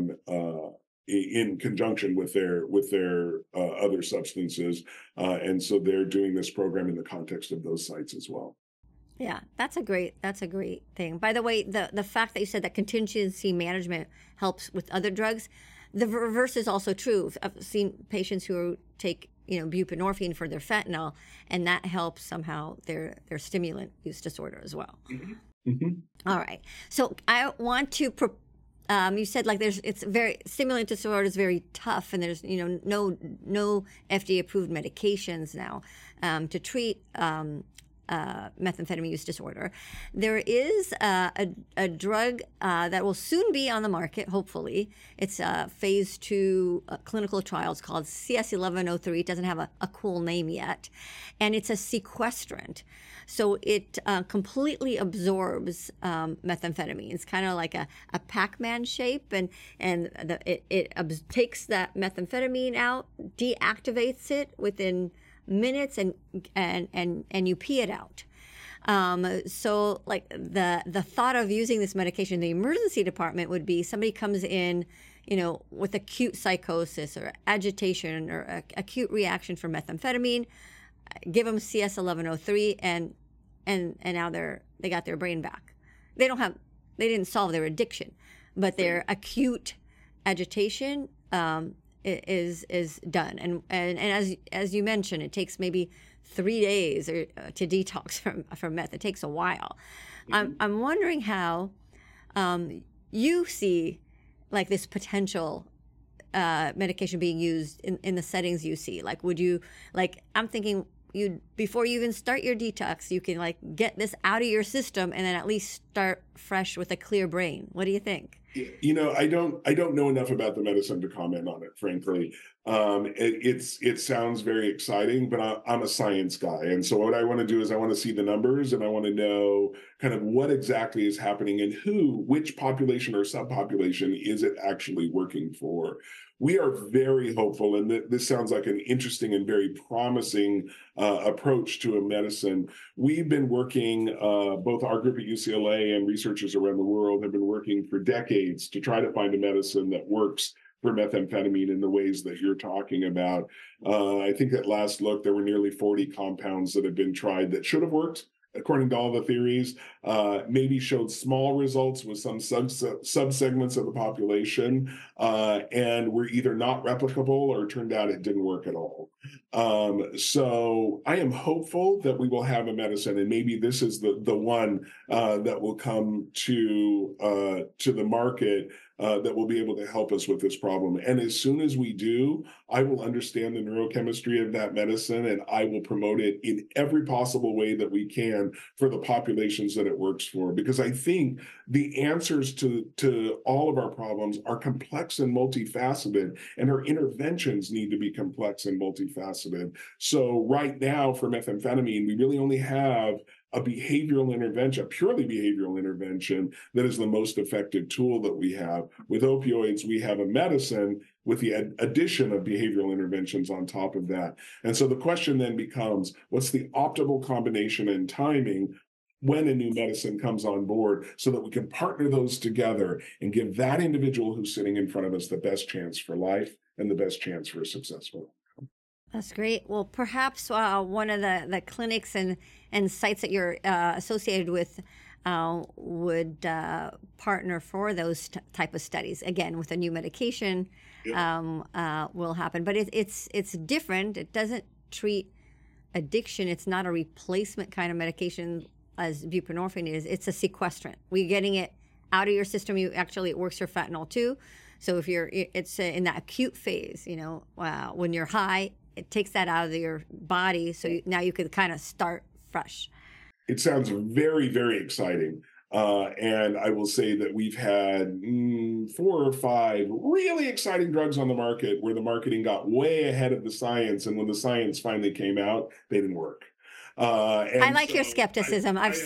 in conjunction with their other substances, and so they're doing this program in the context of those sites as well. Yeah, that's a great thing. By the way, the fact that you said that contingency management helps with other drugs, the reverse is also true. I've seen patients who take buprenorphine for their fentanyl, and that helps somehow their stimulant use disorder as well. Mm-hmm. Mm-hmm. All right. So I want to. You said it's very stimulant disorder is very tough, and there's no FDA approved medications now to treat methamphetamine use disorder. There is a drug that will soon be on the market, hopefully. It's phase 2 clinical trials called CS1103. It doesn't have a cool name yet. And it's a sequestrant. So it completely absorbs methamphetamine. It's kind of like a Pac-Man shape, and it takes that methamphetamine out, deactivates it within minutes, and you pee it out. So like the thought of using this medication in the emergency department would be somebody comes in, with acute psychosis or agitation or acute reaction for methamphetamine, give them CS1103, and now they got their brain back. They didn't solve their addiction, but their acute agitation is done. And as you mentioned, it takes maybe 3 days to detox from meth. It takes a while. Mm-hmm. I'm wondering how you see like this potential medication being used in the settings you see. Like, would you, I'm thinking you before you even start your detox, you can like get this out of your system and then at least start fresh with a clear brain. What do you think? I don't know enough about the medicine to comment on it, frankly. It sounds very exciting, but I'm a science guy, and so what I want to do is I want to see the numbers, and I want to know kind of what exactly is happening and which population or subpopulation is it actually working for. We are very hopeful, and this sounds like an interesting and very promising approach to a medicine. We've been working, both our group at UCLA and researchers around the world have been working for decades to try to find a medicine that works for methamphetamine in the ways that you're talking about. I think at last look, there were nearly 40 compounds that have been tried that should have worked, according to all the theories, maybe showed small results with some subsegments of the population, and were either not replicable or turned out it didn't work at all. So I am hopeful that we will have a medicine, and maybe this is the one that will come to the market that will be able to help us with this problem. And as soon as we do, I will understand the neurochemistry of that medicine, and I will promote it in every possible way that we can for the populations that it works for. Because I think the answers to all of our problems are complex and multifaceted, and our interventions need to be complex and multifaceted. So right now for methamphetamine, we really only have a behavioral intervention, a purely behavioral intervention that is the most effective tool that we have. With opioids, we have a medicine with the addition of behavioral interventions on top of that. And so the question then becomes, what's the optimal combination and timing when a new medicine comes on board so that we can partner those together and give that individual who's sitting in front of us the best chance for life and the best chance for a successful. That's great. Well, perhaps one of the clinics and sites that you're associated with would partner for those type of studies. Again, with a new medication, will happen. But it's different. It doesn't treat addiction. It's not a replacement kind of medication as buprenorphine is. It's a sequestrant. We're getting it out of your system. It works for fentanyl too. So if it's in that acute phase, when you're high, it takes that out of your body. So now you could kind of start fresh. It sounds very, very exciting. And I will say that we've had 4 or 5 really exciting drugs on the market where the marketing got way ahead of the science. And when the science finally came out, they didn't work. I like your skepticism. I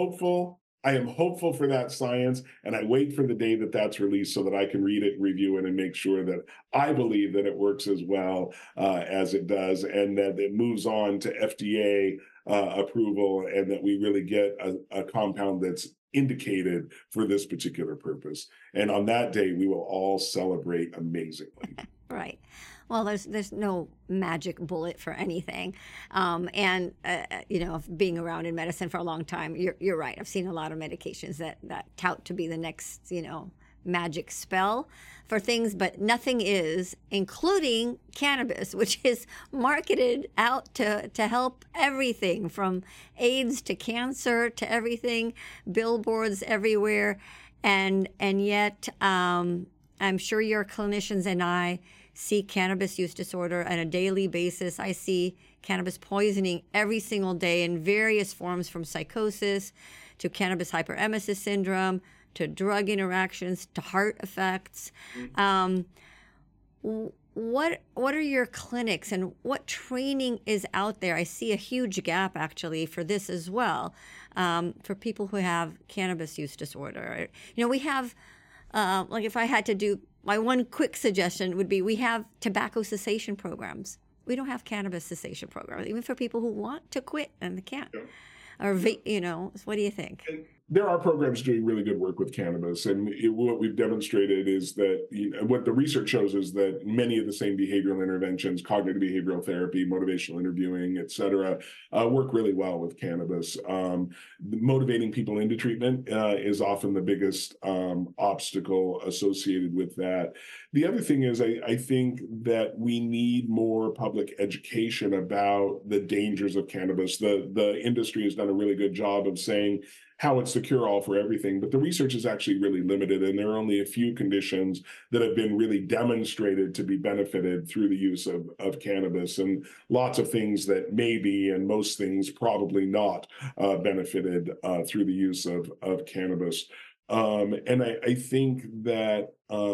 am hopeful for that science, and I wait for the day that that's released so that I can read it, review it, and make sure that I believe that it works as well as it does, and that it moves on to FDA approval, and that we really get a compound that's indicated for this particular purpose. And on that day, we will all celebrate amazingly. Right. Well, there's no magic bullet for anything, and being around in medicine for a long time, you're right. I've seen a lot of medications that tout to be the next magic spell for things, but nothing is, including cannabis, which is marketed out to help everything from AIDS to cancer to everything, billboards everywhere, and yet I'm sure your clinicians and I see cannabis use disorder on a daily basis. I see cannabis poisoning every single day in various forms, from psychosis to cannabis hyperemesis syndrome to drug interactions to heart effects. What are your clinics and what training is out there? I see a huge gap actually for this as well, for people who have cannabis use disorder. We have, if I had to do, my one quick suggestion would be we have tobacco cessation programs. We don't have cannabis cessation programs, even for people who want to quit and they can't. Or, what do you think? There are programs doing really good work with cannabis, and what we've demonstrated is that what the research shows is that many of the same behavioral interventions, cognitive behavioral therapy, motivational interviewing, et cetera, work really well with cannabis. Motivating people into treatment is often the biggest obstacle associated with that. The other thing is I think that we need more public education about the dangers of cannabis. The industry has done a really good job of saying, how it's the cure-all for everything. But the research is actually really limited, and there are only a few conditions that have been really demonstrated to be benefited through the use of cannabis, and lots of things that maybe, and most things probably not, benefited through the use of cannabis. And I think that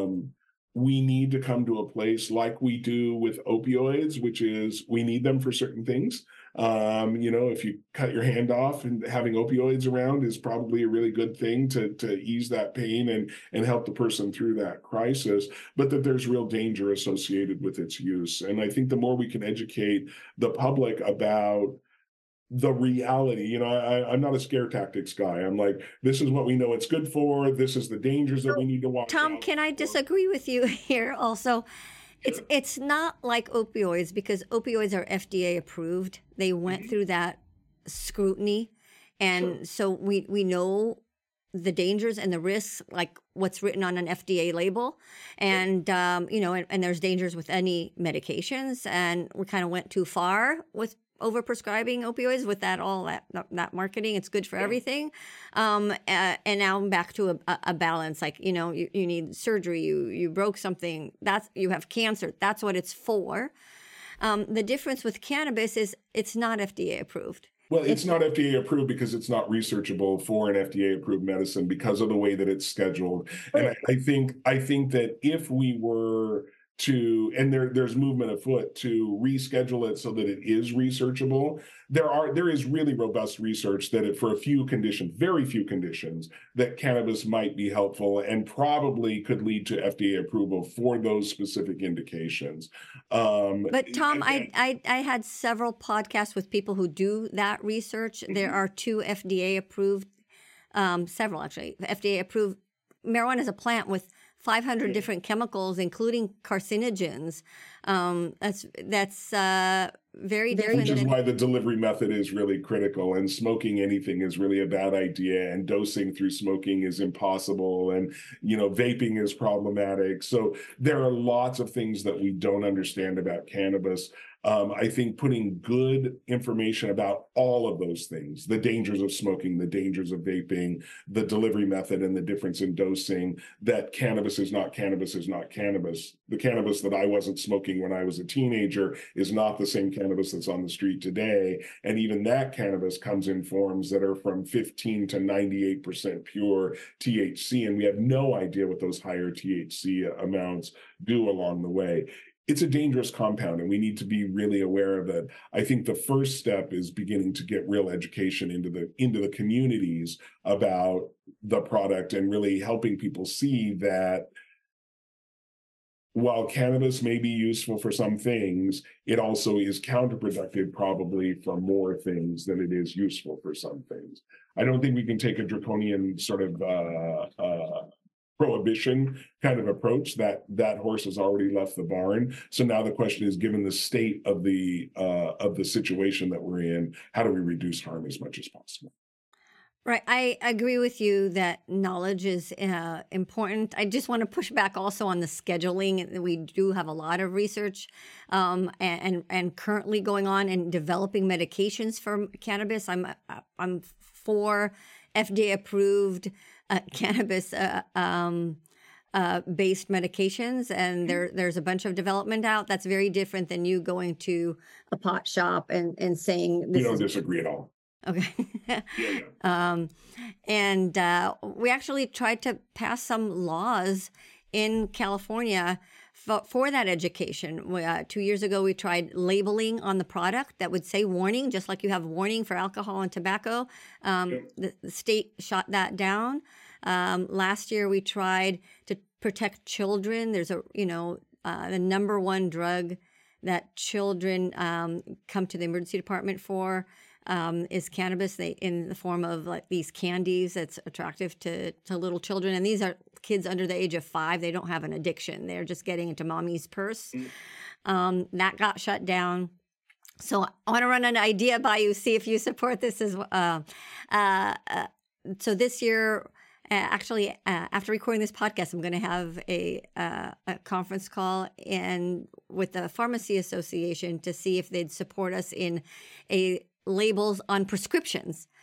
we need to come to a place like we do with opioids, which is we need them for certain things. If you cut your hand off, and having opioids around is probably a really good thing to ease that pain and help the person through that crisis, but that there's real danger associated with its use. And I think the more we can educate the public about the reality, I'm not a scare tactics guy. I'm like, this is what we know it's good for. This is the dangers that we need to watch Tom, out can I for. disagree with you here also? Sure. It's not like opioids, because opioids are FDA approved. They went through that scrutiny. And Sure. so we know the dangers and the risks, like what's written on an FDA label. And, and there's dangers with any medications. And we kind of went too far with overprescribing opioids with that marketing. It's good for everything. And now I'm back to a balance. Like, you need surgery, you broke something, you have cancer. That's what it's for. The difference with cannabis is it's not FDA approved. Well, it's not FDA approved because it's not researchable for an FDA approved medicine because of the way that it's scheduled. And I think that if we were to, and there's movement afoot to reschedule it so that it is researchable, there is really robust research that for a few conditions, very few conditions, that cannabis might be helpful and probably could lead to FDA approval for those specific indications. But Tom, again, I had several podcasts with people who do that research. There are 2 FDA approved, several actually, FDA approved. Marijuana is a plant with 500 different chemicals, including carcinogens. That's very different. Which is why the delivery method is really critical, and smoking anything is really a bad idea, and dosing through smoking is impossible, and vaping is problematic. So there are lots of things that we don't understand about cannabis. I think putting good information about all of those things, the dangers of smoking, the dangers of vaping, the delivery method, and the difference in dosing, that cannabis is not cannabis is not cannabis. The cannabis that I wasn't smoking when I was a teenager is not the same cannabis that's on the street today. And even that cannabis comes in forms that are from 15 to 98% pure THC. And we have no idea what those higher THC amounts do along the way. It's a dangerous compound, and we need to be really aware of it. I think the first step is beginning to get real education into the communities about the product, and really helping people see that while cannabis may be useful for some things, it also is counterproductive probably for more things than it is useful for some things. I don't think we can take a draconian sort of prohibition kind of approach. That horse has already left the barn. So now the question is, given the state of the situation that we're in, how do we reduce harm as much as possible? Right. I agree with you that knowledge is important. I just want to push back also on the scheduling. We do have a lot of research and currently going on and developing medications for cannabis. I'm for FDA approved cannabis based medications, and there's a bunch of development out. That's very different than you going to a pot shop and saying this. We don't disagree at all. Okay. Yeah. And we actually tried to pass some laws in California for that education. 2 years ago, we tried labeling on the product that would say warning, just like you have warning for alcohol and tobacco. The state shot that down. Last year, we tried to protect children. There's the number one drug that children come to the emergency department for is cannabis. In the form of like these candies that's attractive to little children. And these are kids under the age of 5. They don't have an addiction. They're just getting into mommy's purse. That got shut down. So I want to run an idea by you, see if you support this as well. So this year, actually, after recording this podcast, I'm going to have a conference call with the Pharmacy Association to see if they'd support us in labels on prescriptions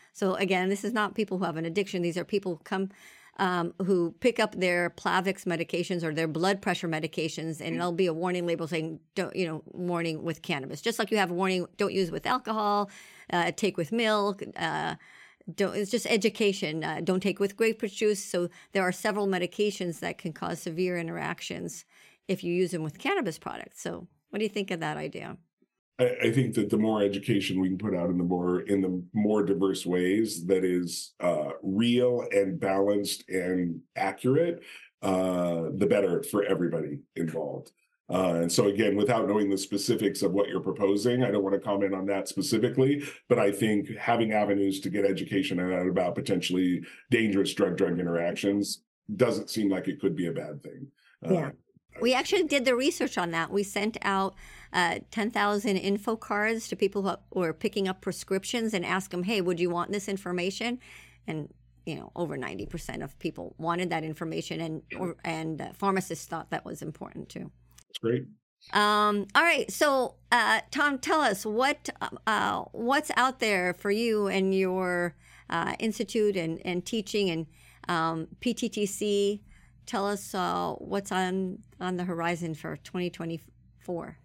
So again, this is not people who have an addiction. These are people who come who pick up their Plavix medications or their blood pressure medications, and there'll be a warning label saying, "Don't, warning with cannabis." Just like you have a warning, don't use with alcohol, take with milk. It's just education. Don't take with grapefruit juice. So there are several medications that can cause severe interactions if you use them with cannabis products. So what do you think of that idea? I think that the more education we can put out in the more diverse ways that is real and balanced and accurate, the better for everybody involved. And so again, without knowing the specifics of what you're proposing, I don't want to comment on that specifically, but I think having avenues to get education out about potentially dangerous drug-drug interactions doesn't seem like it could be a bad thing. Yeah. We actually did the research on that. We sent out 10,000 info cards to people who were picking up prescriptions and asked them, hey, would you want this information? And over 90% of people wanted that information, and pharmacists thought that was important too. That's great. All right. So, Tom, tell us what's out there for you and your institute and teaching and PTTC. Tell us what's on the horizon for 2024.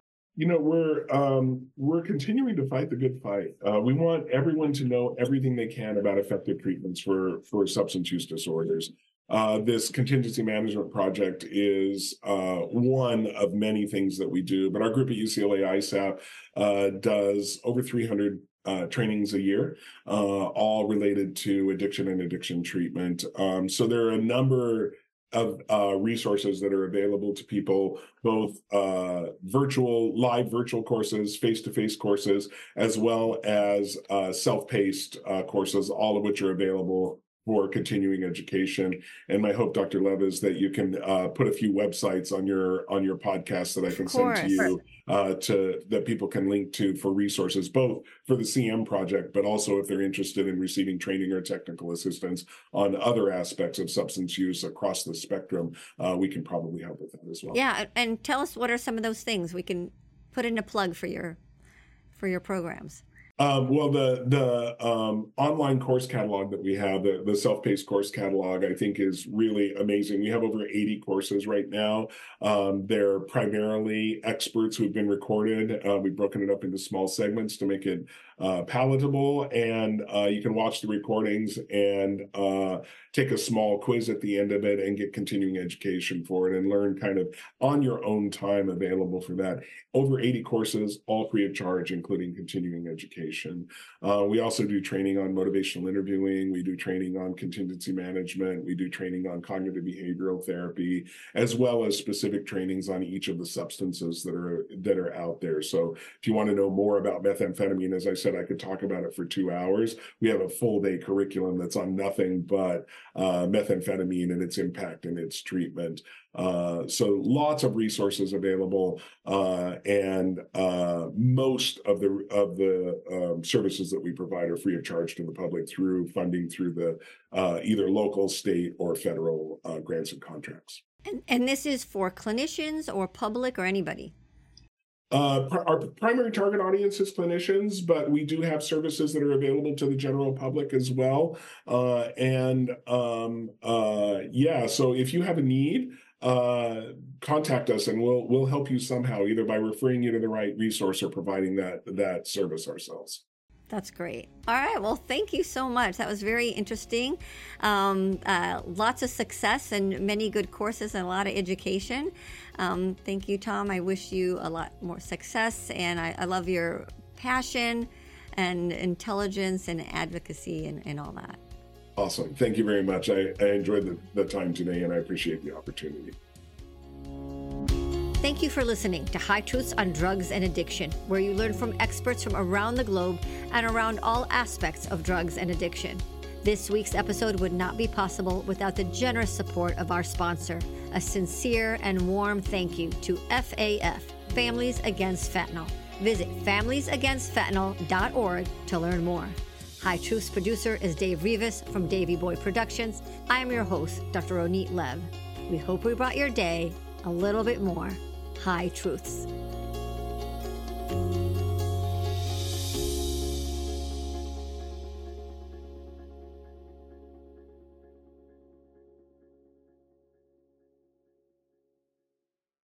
We're continuing to fight the good fight. We want everyone to know everything they can about effective treatments for substance use disorders. This contingency management project is one of many things that we do, but our group at UCLA ISAP does over 300 trainings a year, all related to addiction and addiction treatment. So there are a number of resources that are available to people, both live virtual courses, face-to-face courses, as well as self-paced courses, all of which are available for continuing education. And my hope, Dr. Lev, is that you can put a few websites on your podcast that I can send to you that people can link to for resources, both for the CM project, but also if they're interested in receiving training or technical assistance on other aspects of substance use across the spectrum, we can probably help with that as well. Yeah, and tell us what are some of those things we can put in a plug for your programs. Well, the online course catalog that we have, the self-paced course catalog, I think is really amazing. We have over 80 courses right now. They're primarily experts who've been recorded. We've broken it up into small segments to make it palatable, and you can watch the recordings and take a small quiz at the end of it and get continuing education for it and learn kind of on your own time, available for that. Over 80 courses, all free of charge, including continuing education. We also do training on motivational interviewing. We do training on contingency management. We do training on cognitive behavioral therapy, as well as specific trainings on each of the substances that are out there. So if you want to know more about methamphetamine, as I said, I could talk about it for 2 hours. We have a full day curriculum that's on nothing but methamphetamine and its impact and its treatment. So lots of resources available, and most of the services that we provide are free of charge to the public through funding through the either local, state, or federal grants and contracts. And this is for clinicians or public or anybody? Our primary target audience is clinicians, but we do have services that are available to the general public as well. So if you have a need, contact us and we'll help you somehow, either by referring you to the right resource or providing that service ourselves. That's great. All right. Well, thank you so much. That was very interesting. Lots of success and many good courses and a lot of education. Thank you, Tom. I wish you a lot more success, and I love your passion and intelligence and advocacy and all that. Awesome. Thank you very much. I enjoyed the time today, and I appreciate the opportunity. Thank you for listening to High Truths on Drugs and Addiction, where you learn from experts from around the globe and around all aspects of drugs and addiction. This week's episode would not be possible without the generous support of our sponsor. A sincere and warm thank you to FAF, Families Against Fentanyl. Visit familiesagainstfentanyl.org to learn more. High Truths producer is Dave Rivas from Davey Boy Productions. I am your host, Dr. Ronit Lev. We hope we brought your day a little bit more High Truths.